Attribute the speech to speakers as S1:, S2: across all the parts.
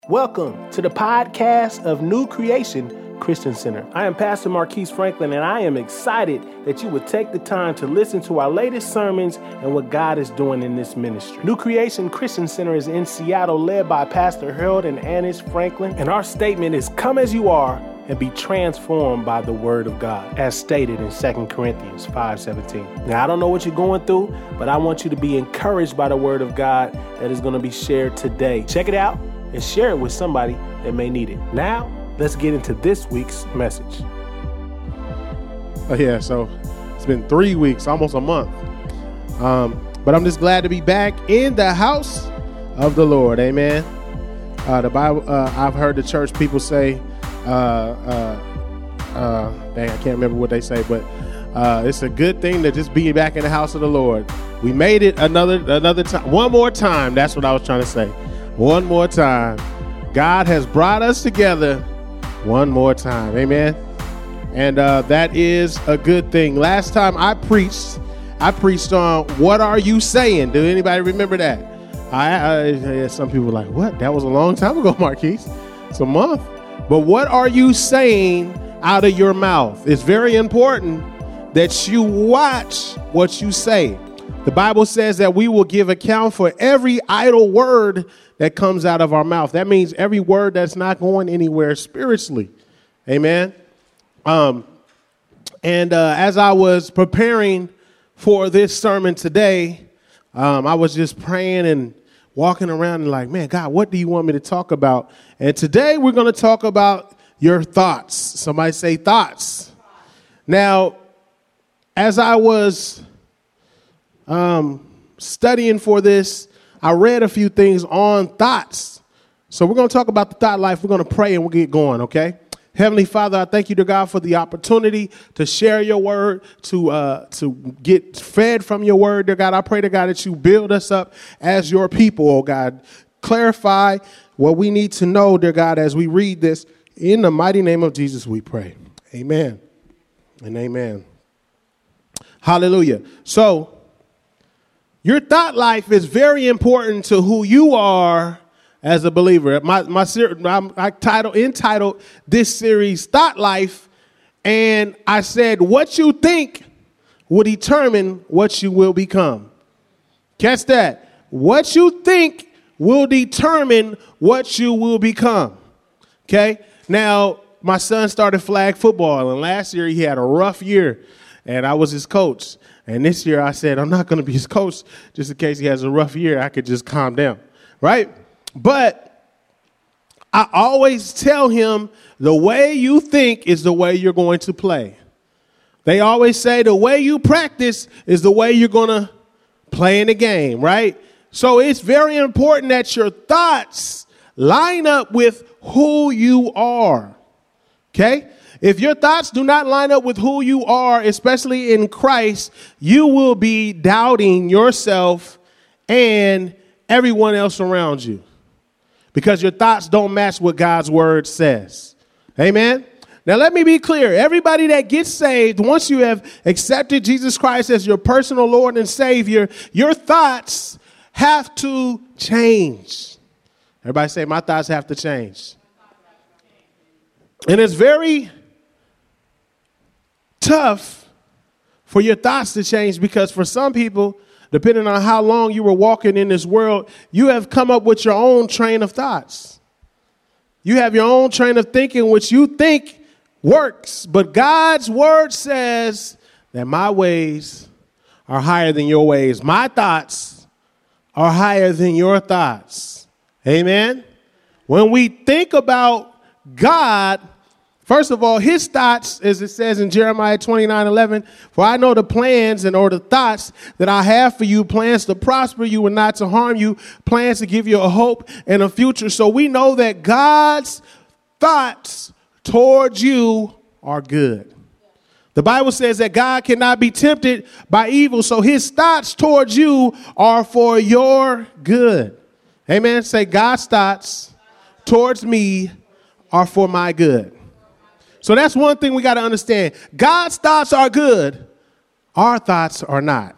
S1: Welcome to the podcast of New Creation Christian Center. I am Pastor Marquise Franklin, and I am excited that you would take the time to listen to our latest sermons and what God is doing in this ministry. New Creation Christian Center is in Seattle, led by Pastor Harold and Annis Franklin, and our statement is, come as you are and be transformed by the word of God, as stated in 2 Corinthians 5:17. Now, I don't know what you're going through, but I want you to be encouraged by the word of God that is going to be shared today. Check it out and share it with somebody that may need it. Now, let's get into this week's message.
S2: So it's been 3 weeks, almost a month. But I'm just glad to be back in the house of the Lord. Amen. The Bible, I've heard the church people say, I can't remember what they say, but it's a good thing to just be back in the house of the Lord. We made it another time, one more time. That's what I was trying to say. One more time. God has brought us together one more time. Amen. And that is a good thing. Last time I preached on What Are You Saying? Do anybody remember that? Some people were like, what? That was a long time ago, Marquise. It's a month. But what are you saying out of your mouth? It's very important that you watch what you say. The Bible says that we will give account for every idle word that comes out of our mouth. That means every word that's not going anywhere spiritually. Amen. As I was preparing for this sermon today, I was just praying and walking around and like, man, God, what do you want me to talk about? And today we're going to talk about your thoughts. Somebody say thoughts. Now, as I was studying for this, I read a few things on thoughts. So we're going to talk about the thought life. We're going to pray and we'll get going, okay? Heavenly Father, I thank you, dear God, for the opportunity to share your word, to get fed from your word, dear God. I pray, dear God, that you build us up as your people, oh God. Clarify what we need to know, dear God, as we read this. In the mighty name of Jesus, we pray. Amen and amen. Hallelujah. So, your thought life is very important to who you are as a believer. I entitled this series Thought Life, and I said what you think will determine what you will become. Catch that. What you think will determine what you will become. Okay? Now, my son started flag football, and last year he had a rough year, and I was his coach. And this year I said, I'm not going to be his coach just in case he has a rough year. I could just calm down, right? But I always tell him the way you think is the way you're going to play. They always say the way you practice is the way you're going to play in the game, right? So it's very important that your thoughts line up with who you are, okay? If your thoughts do not line up with who you are, especially in Christ, you will be doubting yourself and everyone else around you because your thoughts don't match what God's word says. Amen. Now, let me be clear. Everybody that gets saved, once you have accepted Jesus Christ as your personal Lord and Savior, your thoughts have to change. Everybody say, my thoughts have to change. And it's very tough for your thoughts to change because for some people, depending on how long you were walking in this world, you have come up with your own train of thoughts. You have your own train of thinking, which you think works. But God's word says that my ways are higher than your ways. My thoughts are higher than your thoughts. Amen. When we think about God, first of all, his thoughts, as it says in Jeremiah 29:11, for I know the plans and or the thoughts that I have for you, plans to prosper you and not to harm you, plans to give you a hope and a future. So we know that God's thoughts towards you are good. The Bible says that God cannot be tempted by evil, so his thoughts towards you are for your good. Amen. Say, God's thoughts towards me are for my good. So that's one thing we got to understand. God's thoughts are good. Our thoughts are not.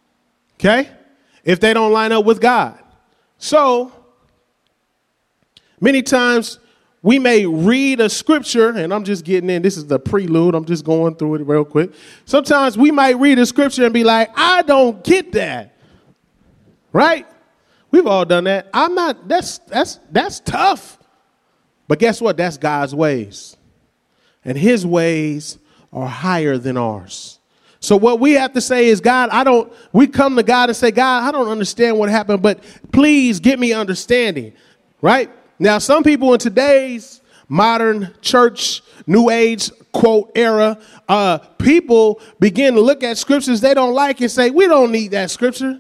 S2: Okay? If they don't line up with God. So Many times we may read a scripture, and I'm just getting in. This is the prelude. I'm just going through it real quick. Sometimes we might read a scripture and be like, I don't get that. Right? We've all done that. That's tough. But guess what? That's God's ways. And his ways are higher than ours. So what we have to say is, we come to God and say, God, I don't understand what happened, but please give me understanding. Right? Now, some people in today's modern church, new age, quote, era, people begin to look at scriptures they don't like and say, we don't need that scripture.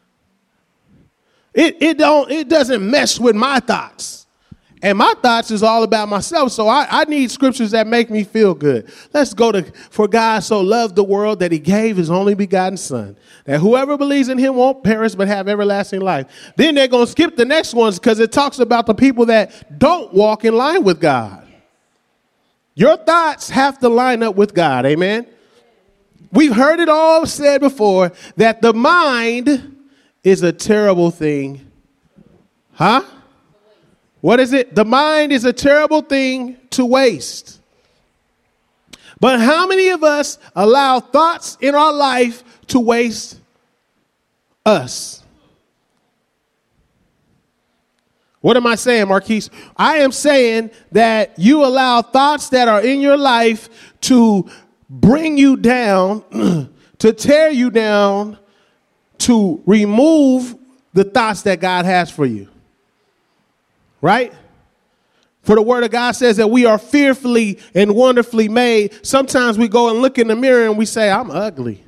S2: It doesn't mesh with my thoughts. And my thoughts is all about myself. So I need scriptures that make me feel good. Let's go to, for God so loved the world that he gave his only begotten son, that whoever believes in him won't perish but have everlasting life. Then they're going to skip the next ones because it talks about the people that don't walk in line with God. Your thoughts have to line up with God. Amen. We've heard it all said before that the mind is a terrible thing. Huh? What is it? The mind is a terrible thing to waste. But how many of us allow thoughts in our life to waste us? What am I saying, Marquise? I am saying that you allow thoughts that are in your life to bring you down, to tear you down, to remove the thoughts that God has for you. Right? For the word of God says that we are fearfully and wonderfully made. Sometimes we go and look in the mirror and we say, I'm ugly.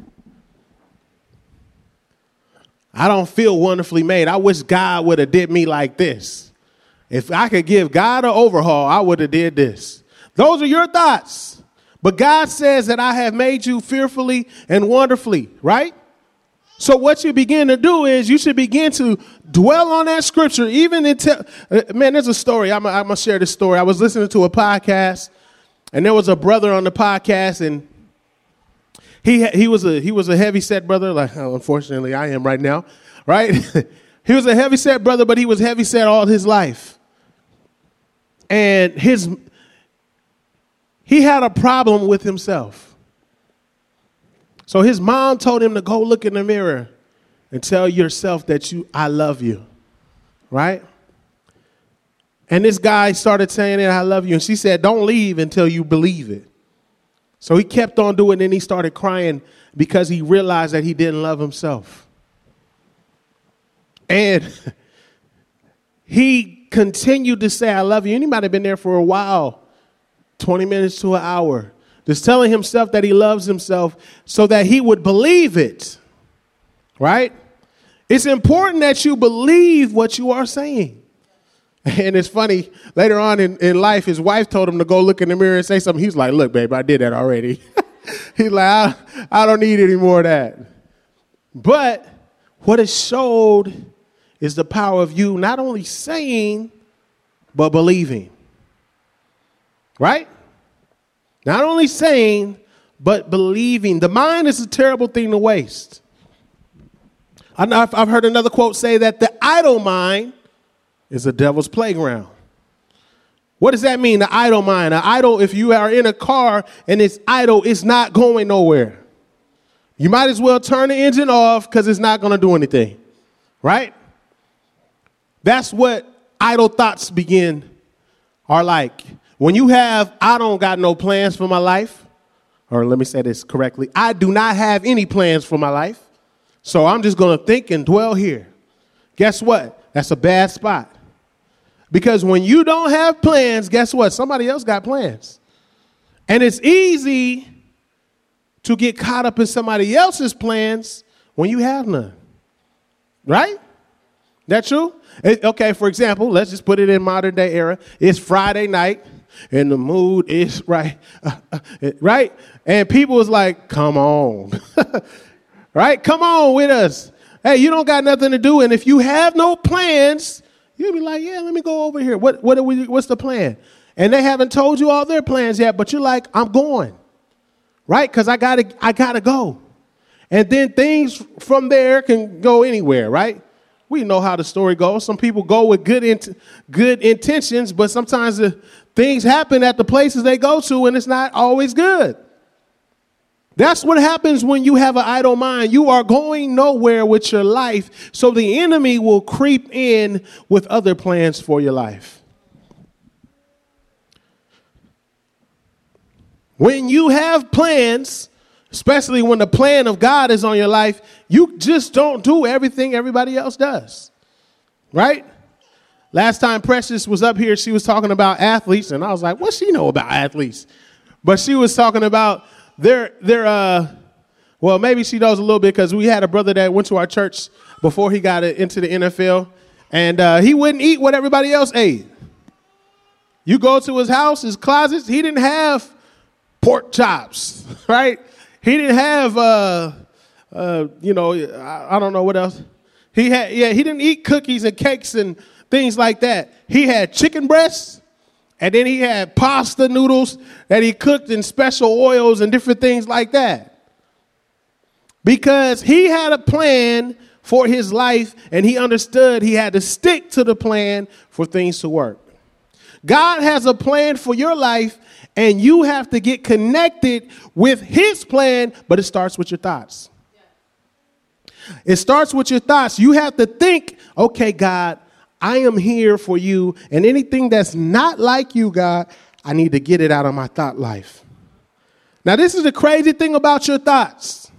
S2: I don't feel wonderfully made. I wish God would have did me like this. If I could give God an overhaul, I would have did this. Those are your thoughts. But God says that I have made you fearfully and wonderfully, right? So what you begin to do is you should begin to dwell on that scripture, even until, man, there's a story. I'm going to share this story. I was listening to a podcast, and there was a brother on the podcast, and he was a heavy-set brother, like unfortunately I am right now, right? He was a heavy-set brother, but he was heavy-set all his life. And he had a problem with himself. So his mom told him to go look in the mirror and tell yourself that I love you, right? And this guy started saying that I love you. And she said, don't leave until you believe it. So he kept on doing it, and he started crying because he realized that he didn't love himself. And he continued to say, I love you. And he might have been there for a while, 20 minutes to an hour. Just telling himself that he loves himself so that he would believe it, right? It's important that you believe what you are saying. And it's funny, later on in life, his wife told him to go look in the mirror and say something. He's like, look, babe, I did that already. He's like, I don't need any more of that. But what it showed is the power of you not only saying, but believing, right? Not only saying, but believing. The mind is a terrible thing to waste. I've heard another quote say that the idle mind is the devil's playground. What does that mean, the idle mind? An idle, if you are in a car and it's idle, it's not going nowhere. You might as well turn the engine off because it's not going to do anything, right? That's what idle thoughts are like. When you have, I don't got no plans for my life, or let me say this correctly, I do not have any plans for my life, so I'm just going to think and dwell here. Guess what? That's a bad spot. Because when you don't have plans, guess what? Somebody else got plans. And it's easy to get caught up in somebody else's plans when you have none. Right? That true? Okay, for example, let's just put it in modern day era. It's Friday night. And the mood is right, right? And people was like, come on, right? Come on with us. Hey, you don't got nothing to do. And if you have no plans, you'll be like, yeah, let me go over here. What's the plan? And they haven't told you all their plans yet, but you're like, I'm going, right? Because I gotta go. And then things from there can go anywhere, right? we know how the story goes. Some people go with good intentions, but sometimes the things happen at the places they go to, and it's not always good. That's what happens when you have an idle mind. You are going nowhere with your life, so the enemy will creep in with other plans for your life. When you have plans, especially when the plan of God is on your life, you just don't do everything everybody else does, right? Last time Precious was up here, she was talking about athletes, and I was like, what's she know about athletes? But she was talking about well, maybe she knows a little bit because we had a brother that went to our church before he got into the NFL, and he wouldn't eat what everybody else ate. You go to his house, his closets, he didn't have pork chops, right? He didn't have, I don't know what else. He didn't eat cookies and cakes and things like that. He had chicken breasts. And then he had pasta noodles that he cooked in special oils and different things like that. Because he had a plan for his life, and he understood he had to stick to the plan for things to work. God has a plan for your life, and you have to get connected with his plan, but it starts with your thoughts. It starts with your thoughts. You have to think, okay, God, I am here for you, and anything that's not like you, God, I need to get it out of my thought life. Now, this is the crazy thing about your thoughts.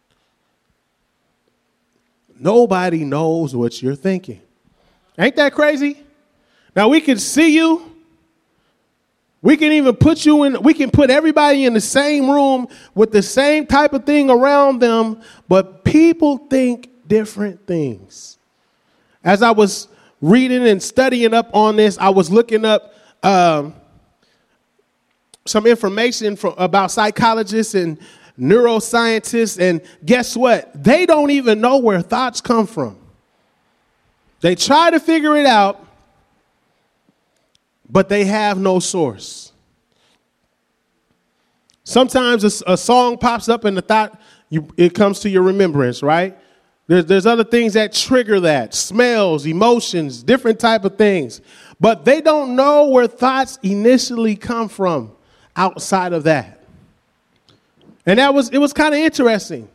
S2: Nobody knows what you're thinking. Ain't that crazy? Now, we can see you. We can even we can put everybody in the same room with the same type of thing around them, but people think different things. As I was reading and studying up on this, I was looking up some information about psychologists and neuroscientists, and guess what? They don't even know where thoughts come from. They try to figure it out, but they have no source. Sometimes a song pops up and the thought, it comes to your remembrance, right? There's other things that trigger that, smells, emotions, different type of things. But they don't know where thoughts initially come from outside of that. And it was kind of interesting.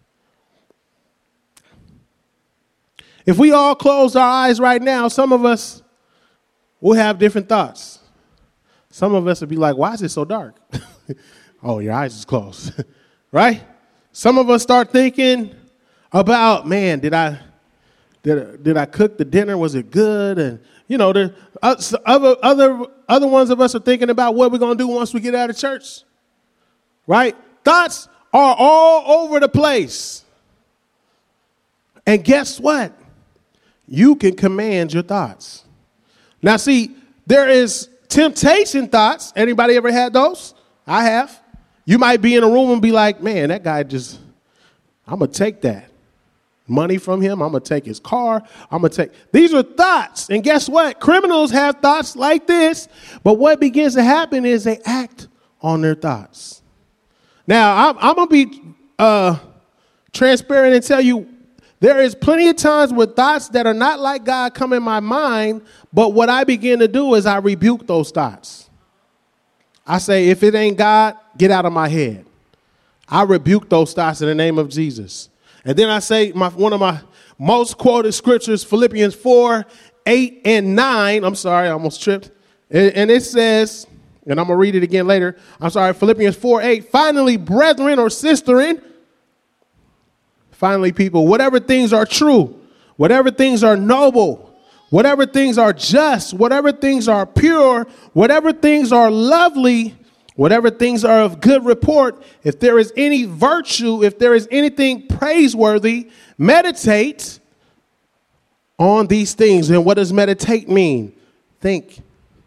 S2: If we all closed our eyes right now, some of us will have different thoughts. Some of us would be like, why is it so dark? Oh, your eyes is closed, right? Some of us start thinking about, man, did I cook the dinner? Was it good? And the other ones of us are thinking about what we're gonna do once we get out of church. Right? Thoughts are all over the place. And guess what? You can command your thoughts. Now, see, there is temptation thoughts. Anybody ever had those? I have. You might be in a room and be like, man, that guy I'm gonna take that money from him. I'm going to take his car. These are thoughts. And guess what? Criminals have thoughts like this. But what begins to happen is they act on their thoughts. Now, I'm going to be transparent and tell you there is plenty of times where thoughts that are not like God come in my mind. But what I begin to do is I rebuke those thoughts. I say, if it ain't God, get out of my head. I rebuke those thoughts in the name of Jesus. And then I say one of my most quoted scriptures, Philippians 4:8-9. I'm sorry, I almost tripped. And it says, and I'm going to read it again later. I'm sorry, Philippians 4:8. Finally, brethren or sisterin, finally, people, whatever things are true, whatever things are noble, whatever things are just, whatever things are pure, whatever things are lovely, whatever things are of good report, if there is any virtue, if there is anything praiseworthy, meditate on these things. And what does meditate mean? Think.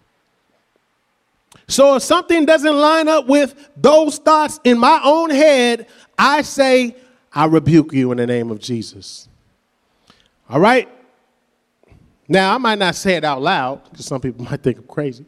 S2: So if something doesn't line up with those thoughts in my own head, I say, I rebuke you in the name of Jesus. All right? Now, I might not say it out loud because some people might think I'm crazy.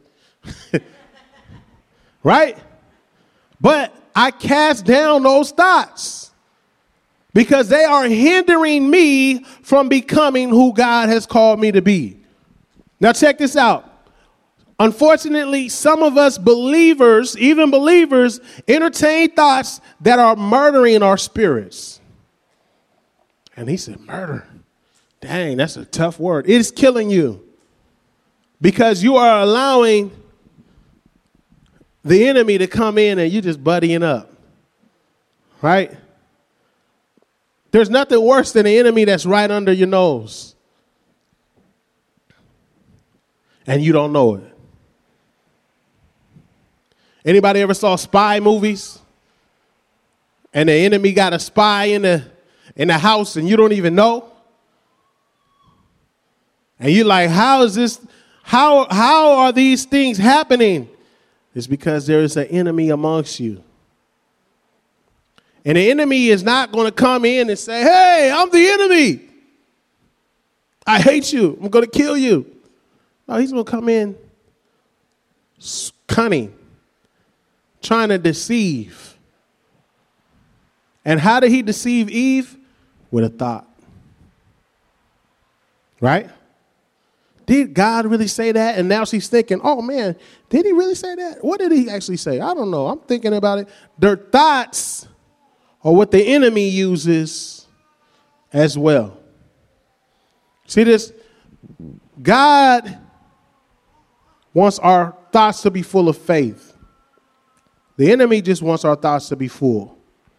S2: Right? But I cast down those thoughts because they are hindering me from becoming who God has called me to be. Now check this out. Unfortunately, some of us believers, even believers, entertain thoughts that are murdering our spirits. And he said, murder. Dang, that's a tough word. It is killing you because you are allowing the enemy to come in and you just buddying up, right? There's nothing worse than the enemy that's right under your nose and you don't know it. Anybody ever saw spy movies and the enemy got a spy in the house and you don't even know? And you're like, how is this? How are these things happening? It's because there is an enemy amongst you. And the enemy is not going to come in and say, hey, I'm the enemy. I hate you. I'm going to kill you. No, he's going to come in cunning, trying to deceive. And how did he deceive Eve? With a thought. Right? Did God really say that? And now she's thinking, oh, man, did he really say that? What did he actually say? I don't know. I'm thinking about it. Their thoughts are what the enemy uses as well. See this? God wants our thoughts to be full of faith. The enemy just wants our thoughts to be full.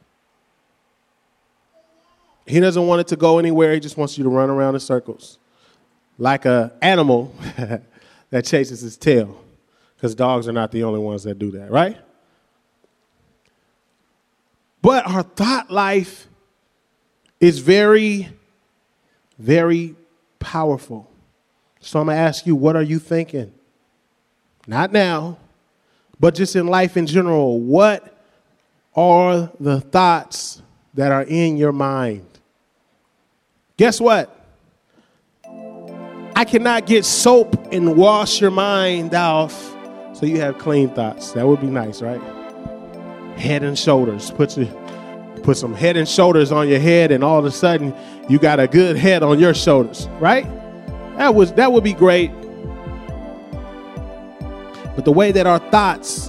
S2: He doesn't want it to go anywhere. He just wants you to run around in circles. Like an animal that chases its tail. Because dogs are not the only ones that do that, right? But our thought life is very, very powerful. So I'm going to ask you, what are you thinking? Not now, but just in life in general. What are the thoughts that are in your mind? Guess what? I cannot get soap and wash your mind off so you have clean thoughts. That would be nice, right? Head and shoulders. Put some head and shoulders on your head, and all of a sudden you got a good head on your shoulders, right? That would be great. But the way that our thoughts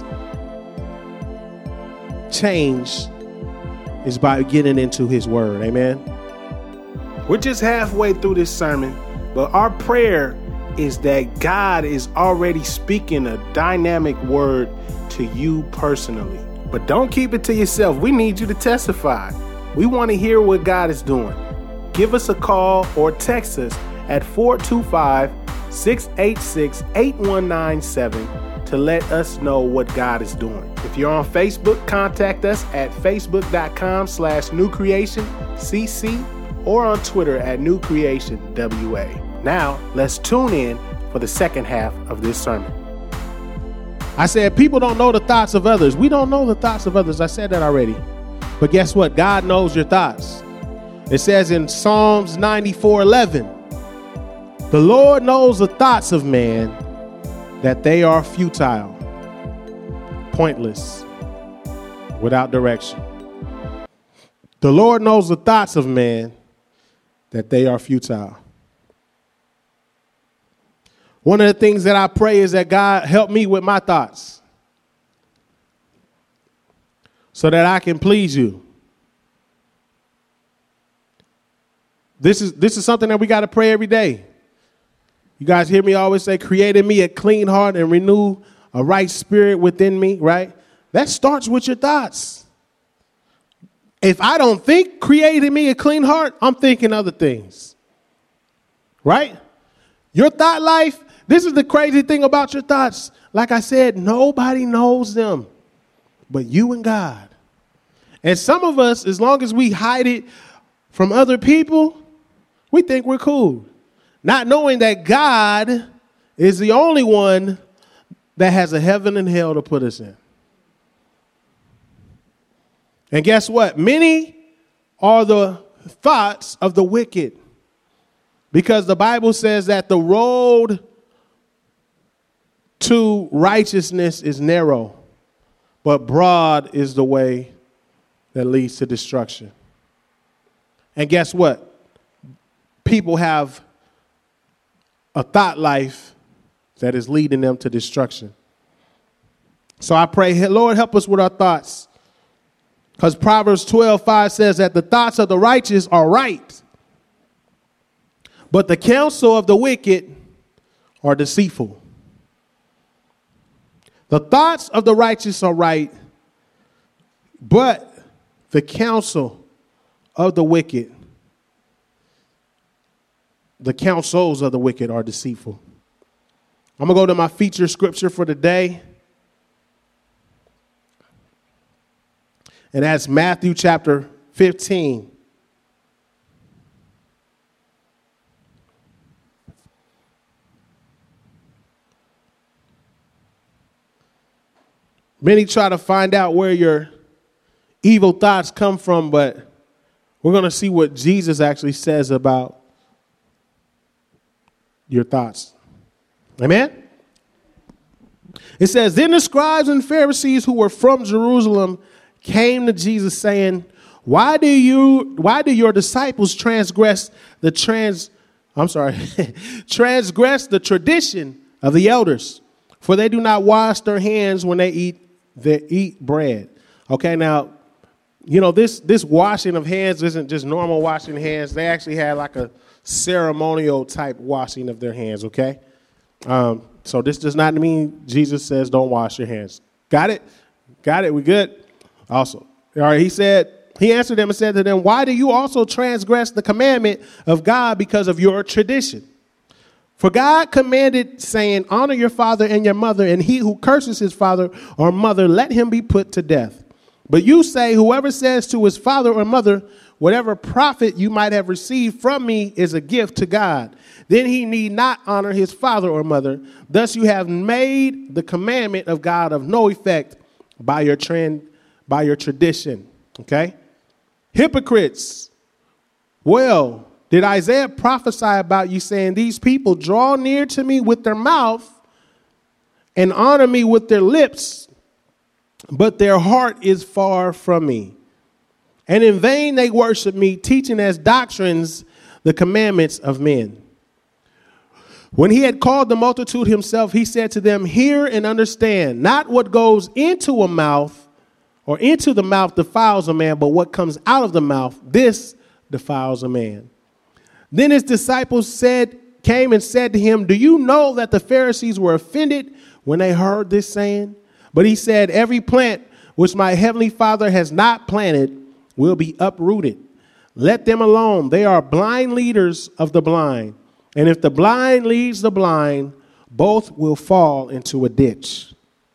S2: change is by getting into his word. Amen. We're just halfway through this sermon. But our prayer is that God is already speaking a dynamic word to you personally. But don't keep it to yourself. We need you to testify. We want to hear what God is doing. Give us a call or text us at 425-686-8197 to let us know what God is doing. If you're on Facebook, contact us at facebook.com/newcreationcc or on Twitter at newcreationwa. Now, let's tune in for the second half of this sermon. I said people don't know the thoughts of others. We don't know the thoughts of others. I said that already. But guess what? God knows your thoughts. It says in Psalms 94:11, the Lord knows the thoughts of man, that they are futile, pointless, without direction. The Lord knows the thoughts of man, that they are futile. One of the things that I pray is that God help me with my thoughts so that I can please you. This is something that we got to pray every day. You guys hear me always say, create in me a clean heart and renew a right spirit within me, right? That starts with your thoughts. If I don't think create in me a clean heart, I'm thinking other things, right? Your thought life, this is the crazy thing about your thoughts. Like I said, nobody knows them but you and God. And some of us, as long as we hide it from other people, we think we're cool. Not knowing that God is the only one that has a heaven and hell to put us in. And guess what? Many are the thoughts of the wicked. Because the Bible says that the road to righteousness is narrow, but broad is the way that leads to destruction. And guess what? People have a thought life that is leading them to destruction. So I pray, Lord, help us with our thoughts. Because Proverbs 12:5 says that the thoughts of the righteous are right, but the counsel of the wicked are deceitful. The thoughts of the righteous are right, but the counsel of the wicked, the counsels of the wicked are deceitful. I'm going to go to my feature scripture for today. And that's Matthew chapter 15. Many try to find out where your evil thoughts come from, but we're going to see what Jesus actually says about your thoughts. Amen? It says, then the scribes and Pharisees who were from Jerusalem came to Jesus saying, why do your disciples transgress the tradition of the elders? For they do not wash their hands when they eat bread. Okay, now, you know, this washing of hands isn't just normal washing hands. They actually had like a ceremonial type washing of their hands, okay? So this does not mean Jesus says don't wash your hands. Got it? Got it? We good? Also. All right, he answered them and said to them, why do you also transgress the commandment of God because of your tradition? For God commanded, saying, honor your father and your mother, and he who curses his father or mother, let him be put to death. But you say, whoever says to his father or mother, whatever profit you might have received from me is a gift to God, then he need not honor his father or mother. Thus you have made the commandment of God of no effect by your tradition. Okay? Hypocrites. Well, did Isaiah prophesy about you, saying, these people draw near to me with their mouth and honor me with their lips, but their heart is far from me. And in vain they worship me, teaching as doctrines the commandments of men. When he had called the multitude himself, he said to them, hear and understand, not what goes into a mouth or into the mouth defiles a man, but what comes out of the mouth, this defiles a man. Then his disciples came and said to him, do you know that the Pharisees were offended when they heard this saying? But he said, every plant which my heavenly Father has not planted will be uprooted. Let them alone. They are blind leaders of the blind. And if the blind leads the blind, both will fall into a ditch.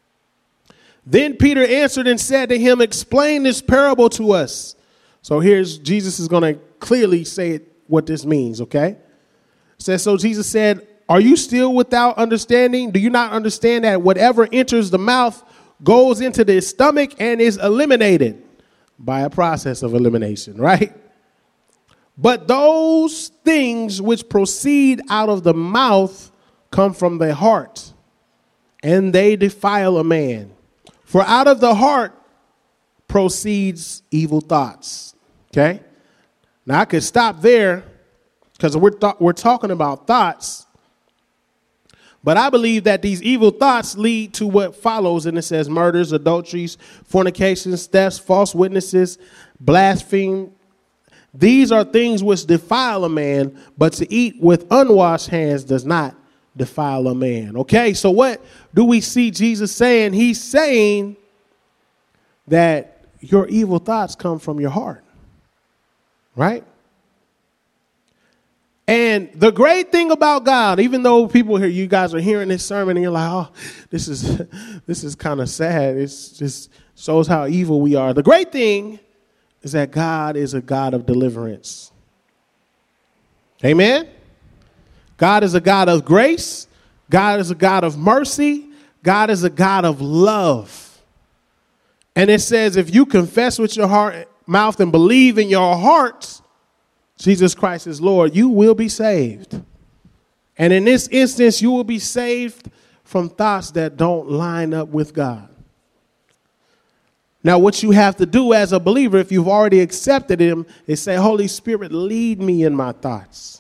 S2: Then Peter answered and said to him, explain this parable to us. So here's Jesus is going to clearly say what this means, okay? It says, so Jesus said, are you still without understanding? Do you not understand that whatever enters the mouth goes into the stomach and is eliminated by a process of elimination, right? But those things which proceed out of the mouth come from the heart, and they defile a man. For out of the heart proceeds evil thoughts. Okay? Now I could stop there because we're talking about thoughts. But I believe that these evil thoughts lead to what follows, and it says murders, adulteries, fornications, thefts, false witnesses, blasphemy. These are things which defile a man, but to eat with unwashed hands does not defile a man. Okay, so what do we see Jesus saying? He's saying that your evil thoughts come from your heart, right? And the great thing about God, even though people here, you guys are hearing this sermon and you're like, oh, this is kind of sad. It just shows how evil we are. The great thing is that God is a God of deliverance. Amen. God is a God of grace. God is a God of mercy. God is a God of love. And it says, if you confess with your mouth and believe in your heart Jesus Christ is Lord, you will be saved. And in this instance, you will be saved from thoughts that don't line up with God. Now, what you have to do as a believer, if you've already accepted him, is say, Holy Spirit, lead me in my thoughts.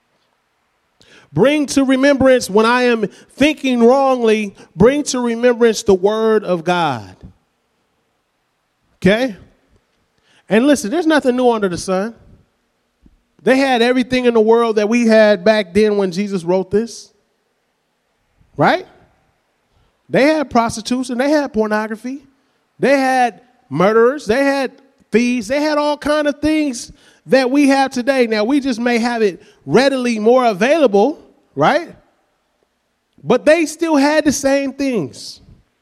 S2: Bring to remembrance when I am thinking wrongly, bring to remembrance the word of God. Okay? And listen, there's nothing new under the sun. They had everything in the world that we had back then when Jesus wrote this. Right? They had prostitution. They had pornography. They had murderers. They had thieves. They had all kind of things that we have today. Now, we just may have it readily more available, right? But they still had the same things.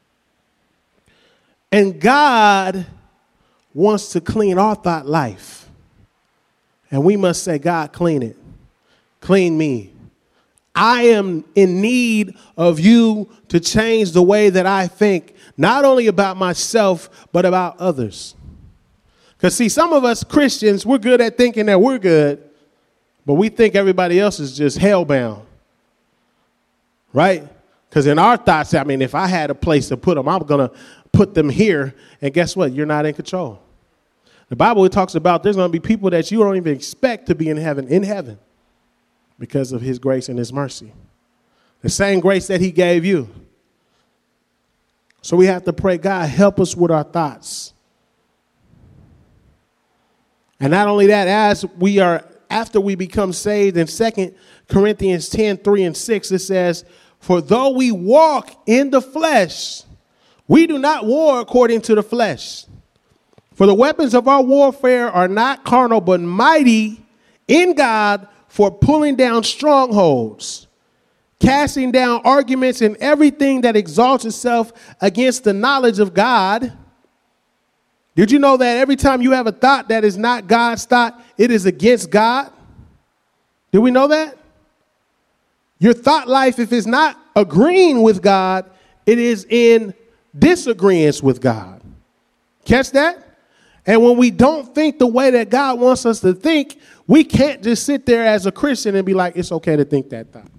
S2: And God wants to clean our thought life. And we must say, God, clean it. Clean me. I am in need of you to change the way that I think, not only about myself, but about others. Because, see, some of us Christians, we're good at thinking that we're good, but we think everybody else is just hellbound. Right? Because in our thoughts, I mean, if I had a place to put them, I'm going to put them here. And guess what? You're not in control. The Bible talks about there's going to be people that you don't even expect to be in heaven because of his grace and his mercy. The same grace that he gave you. So we have to pray, God, help us with our thoughts. And not only that, after we become saved, in 2 Corinthians 10:3-6, it says, for though we walk in the flesh, we do not war according to the flesh. For the weapons of our warfare are not carnal, but mighty in God for pulling down strongholds, casting down arguments and everything that exalts itself against the knowledge of God. Did you know that every time you have a thought that is not God's thought, it is against God? Did we know that? Your thought life, if it's not agreeing with God, it is in disagreement with God. Catch that? And when we don't think the way that God wants us to think, we can't just sit there as a Christian and be like, it's okay to think that thought.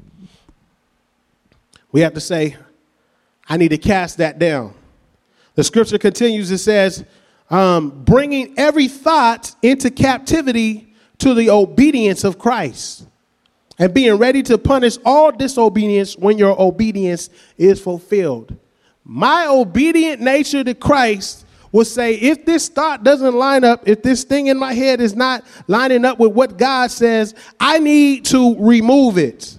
S2: We have to say, I need to cast that down. The scripture continues, it says, bringing every thought into captivity to the obedience of Christ and being ready to punish all disobedience when your obedience is fulfilled. My obedient nature to Christ will say, if this thought doesn't line up, if this thing in my head is not lining up with what God says, I need to remove it.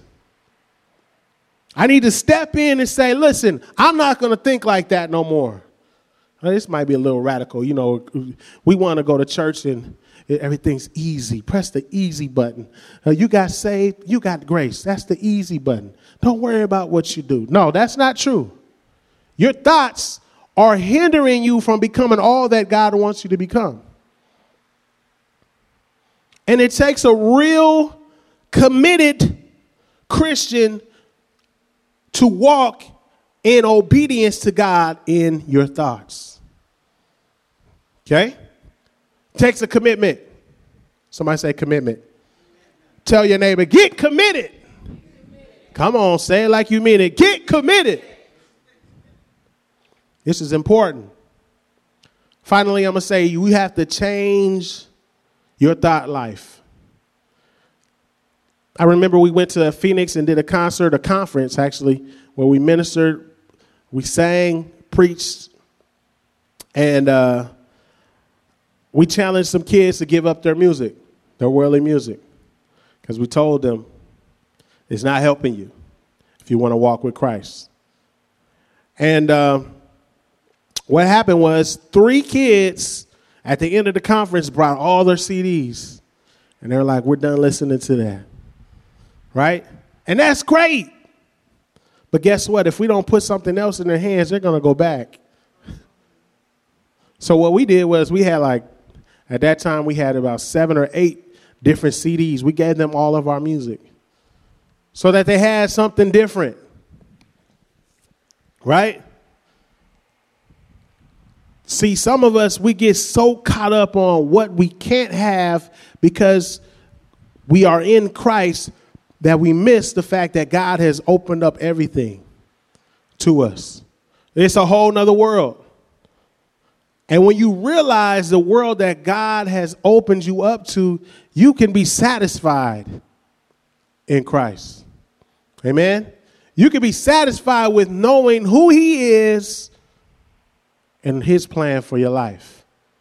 S2: I need to step in and say, listen, I'm not going to think like that no more. Now, this might be a little radical. You know, we want to go to church and everything's easy. Press the easy button. You got saved. You got grace. That's the easy button. Don't worry about what you do. No, that's not true. Your thoughts are hindering you from becoming all that God wants you to become. And it takes a real committed Christian to walk in obedience to God in your thoughts. Okay? Takes a commitment. Somebody say commitment. Tell your neighbor, get committed. Come on, say it like you mean it. Get committed. This is important. Finally, I'm going to say you have to change your thought life. I remember we went to Phoenix and did a conference actually, where we ministered, we sang, preached, and we challenged some kids to give up their music, their worldly music, because we told them it's not helping you if you want to walk with Christ. And what happened was 3 kids at the end of the conference brought all their CDs. And they were like, we're done listening to that. Right? And that's great. But guess what? If we don't put something else in their hands, they're going to go back. So what we did was we had at that time we had about 7 or 8 different CDs. We gave them all of our music so that they had something different. Right? See, some of us, we get so caught up on what we can't have because we are in Christ that we miss the fact that God has opened up everything to us. It's a whole nother world. And when you realize the world that God has opened you up to, you can be satisfied in Christ. Amen. You can be satisfied with knowing who he is and his plan for your life.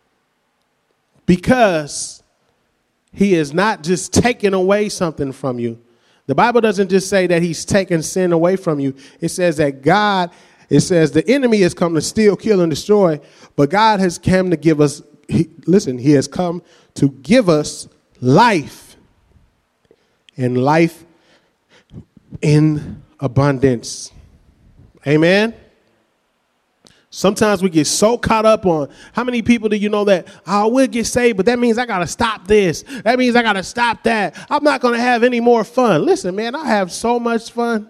S2: Because he is not just taking away something from you. The Bible doesn't just say that he's taking sin away from you. It says that it says the enemy has come to steal, kill, and destroy, but God has come to give us, he has come to give us life, and life in abundance. Amen. Sometimes we get so caught up on how many people do you know that, we'll get saved, but that means I got to stop this. That means I got to stop that. I'm not going to have any more fun. Listen, man, I have so much fun.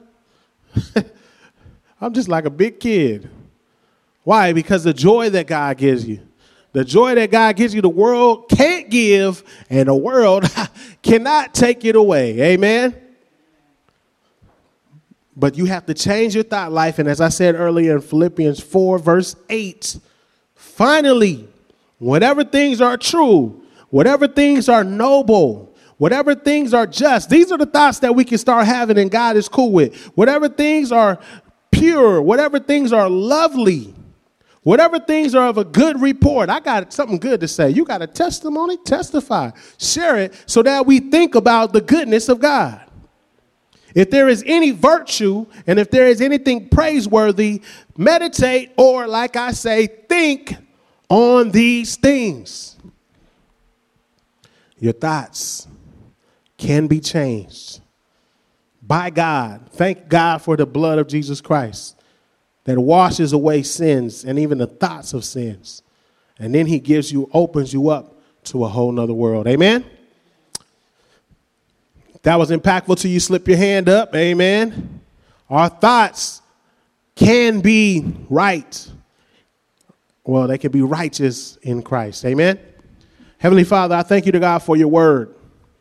S2: I'm just like a big kid. Why? Because the joy that God gives you, the joy that God gives you, the world can't give, and the world cannot take it away. Amen. But you have to change your thought life. And as I said earlier in Philippians 4, verse 8, finally, whatever things are true, whatever things are noble, whatever things are just, these are the thoughts that we can start having and God is cool with. Whatever things are pure, whatever things are lovely, whatever things are of a good report. I got something good to say. You got a testimony? Testify. Share it so that we think about the goodness of God. If there is any virtue and if there is anything praiseworthy, meditate, or like I say, think on these things. Your thoughts can be changed by God. Thank God for the blood of Jesus Christ that washes away sins and even the thoughts of sins. And then he opens you up to a whole nother world. Amen. That was impactful to you. Slip your hand up. Amen. Our thoughts can be right. Well, they can be righteous in Christ. Amen. Heavenly Father, I thank you to God for your word.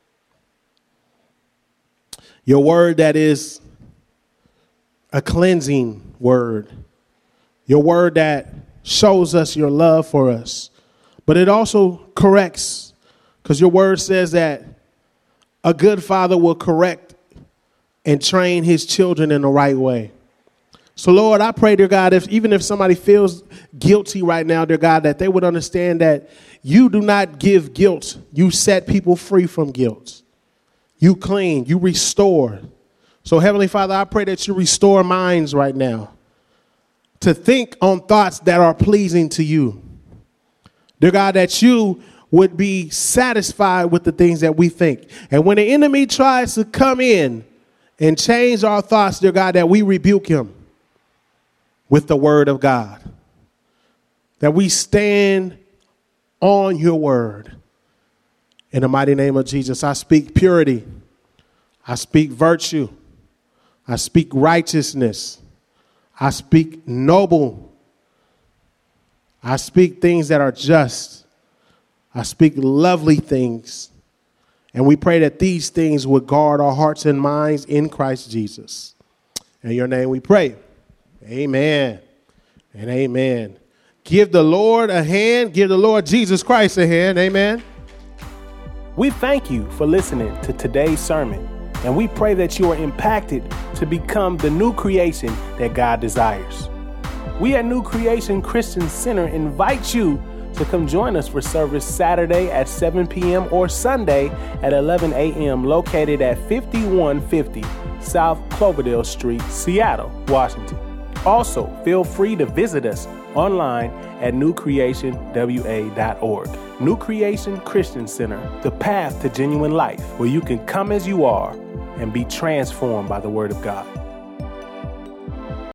S2: Your word that is a cleansing word. Your word that shows us your love for us. But it also corrects, because your word says that a good father will correct and train his children in the right way. So, Lord, I pray, dear God, even if somebody feels guilty right now, dear God, that they would understand that you do not give guilt. You set people free from guilt. You clean, you restore. So, Heavenly Father, I pray that you restore minds right now to think on thoughts that are pleasing to you. Dear God, that you would be satisfied with the things that we think. And when the enemy tries to come in and change our thoughts, dear God, that we rebuke him with the word of God. That we stand on your word. In the mighty name of Jesus, I speak purity. I speak virtue. I speak righteousness. I speak noble. I speak things that are just. I speak lovely things. And we pray that these things would guard our hearts and minds in Christ Jesus. In your name we pray. Amen and amen. Give the Lord a hand. Give the Lord Jesus Christ a hand. Amen.
S1: We thank you for listening to today's sermon, and we pray that you are impacted to become the new creation that God desires. We at New Creation Christian Center invite you to come join us for service Saturday at 7 p.m. or Sunday at 11 a.m. located at 5150 South Cloverdale Street, Seattle, Washington. Also, feel free to visit us online at newcreationwa.org. New Creation Christian Center, the path to genuine life, where you can come as you are and be transformed by the Word of God.